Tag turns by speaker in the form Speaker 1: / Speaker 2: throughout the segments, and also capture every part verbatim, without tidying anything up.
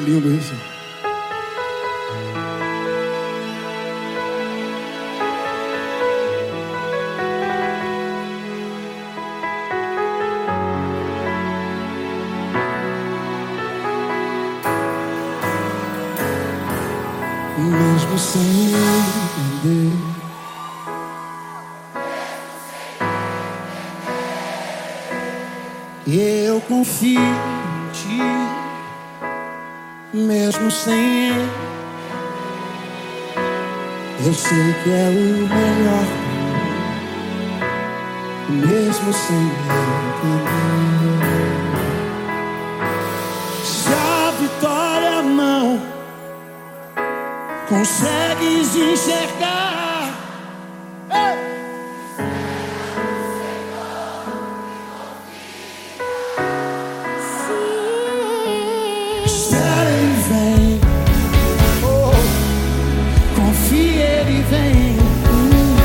Speaker 1: lindo isso. Mesmo sem entender, eu confio em ti. Mesmo sem ele, eu sei que é o melhor. Mesmo sem entender, se a vitória não consegues enxergar, ei! Espera, ele vem. Oh, confia, ele vem. Hum.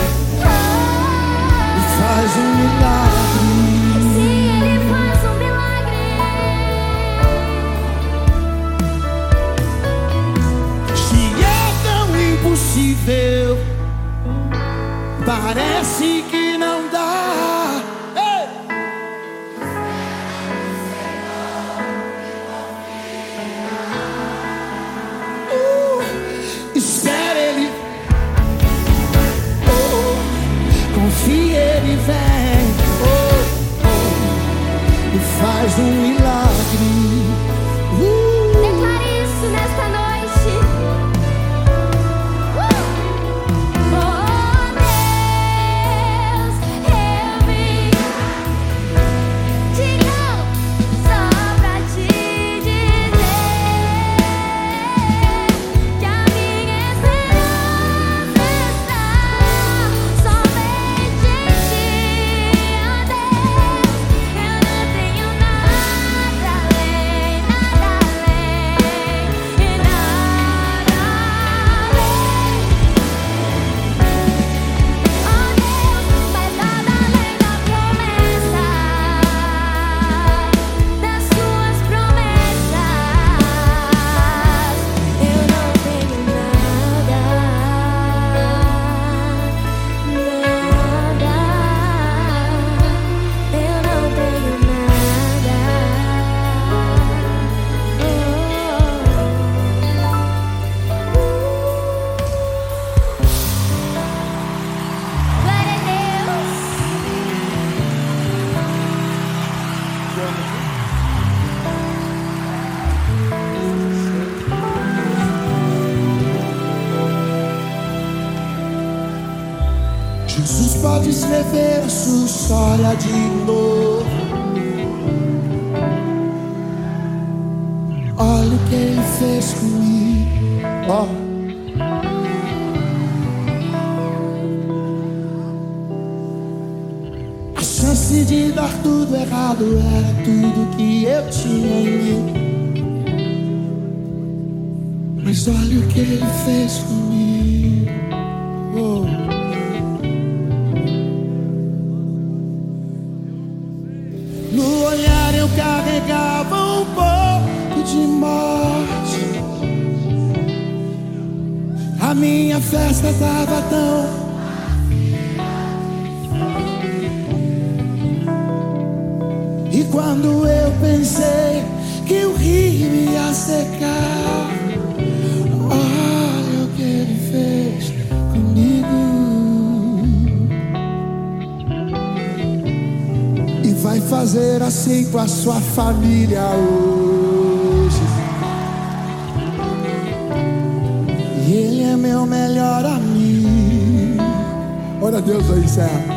Speaker 1: E faz um milagre.
Speaker 2: Se ele faz um milagre,
Speaker 1: Se é tão impossível, parece que não dá. Ei! Uh, espera, ele. Oh, confia, ele vem. Oh, oh, e faz um milagre. Uh.
Speaker 2: declare isso nesta noite. Uh! Oh Deus, eu vim de novo só pra te dizer que a minha esperança está somente em ti, ó Deus. Eu não tenho nada além, nada além e nada além. Ó Deus, mas nada além da promessa, das suas promessas. Eu não tenho nada, nada. Eu não tenho nada. Glória a Deus.
Speaker 1: Jesus pode escrever sua história de novo. Olha o que ele fez comigo. Ó. A chance de dar tudo errado era tudo que eu tinha em mim. Mas olha o que ele fez comigo. Oh. No olhar eu carregava um pouco de morte. A minha festa tava tão. E quando eu pensei que o rio ia secar, olha o que ele fez comigo. E vai fazer assim com a sua família hoje. E ele é meu melhor amigo. Ora a Deus aí, Serra.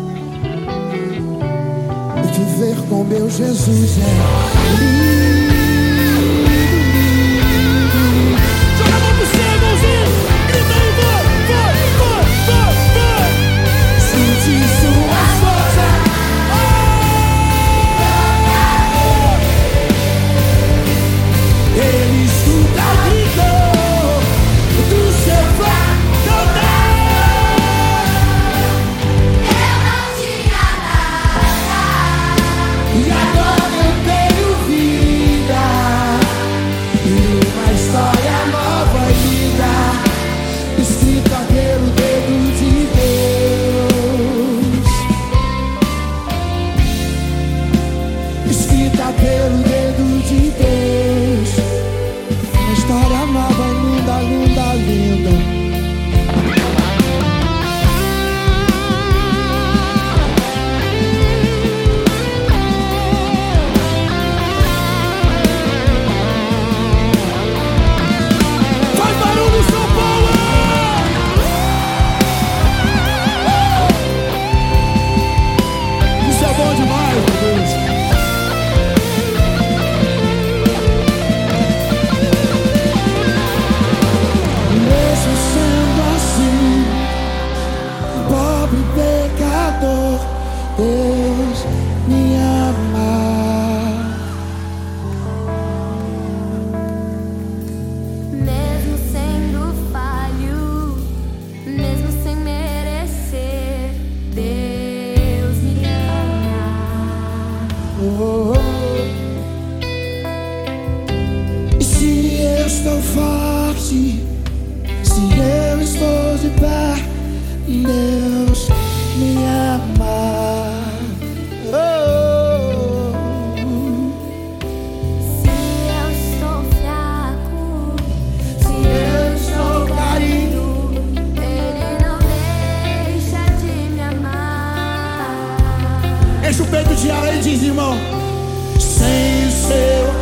Speaker 1: E viver com meu Jesus é lindo. Joga a mão pro céu, irmãozinho. Grita aí, vai, vai, vai, vai, vai. Sente sua força. Ele escuta o grito do seu coração.
Speaker 2: Eu não tinha nada.
Speaker 1: E agora eu tenho vida. de ar e diz, irmão, sem o seu,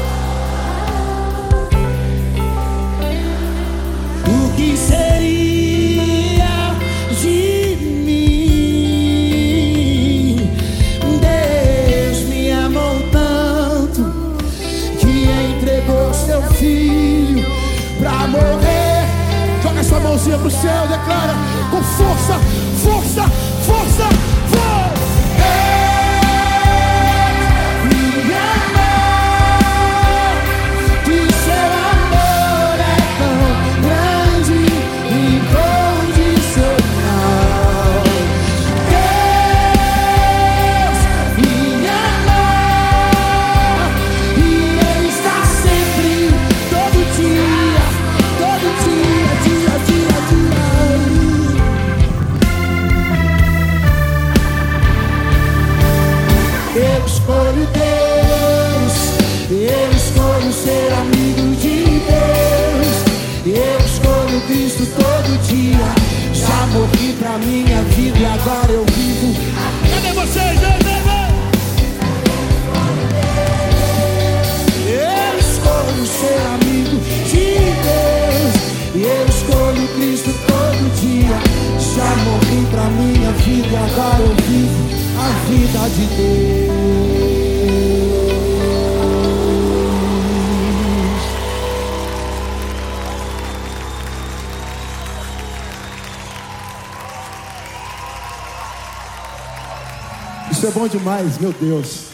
Speaker 1: o que seria de mim? Deus me amou tanto que entregou seu filho pra morrer. Joga sua mãozinha pro céu, declara com força, força, força, vai! Eu escolho Deus, eu escolho ser amigo de Deus, eu escolho Cristo todo dia. Já morri pra minha vida e agora eu vivo. Cadê vocês? Vem, vem, vem. Eu escolho ser amigo de Deus, eu escolho Cristo todo dia. Já morri pra minha vida e agora eu vivo a vida de Deus. Isso é bom demais, meu Deus.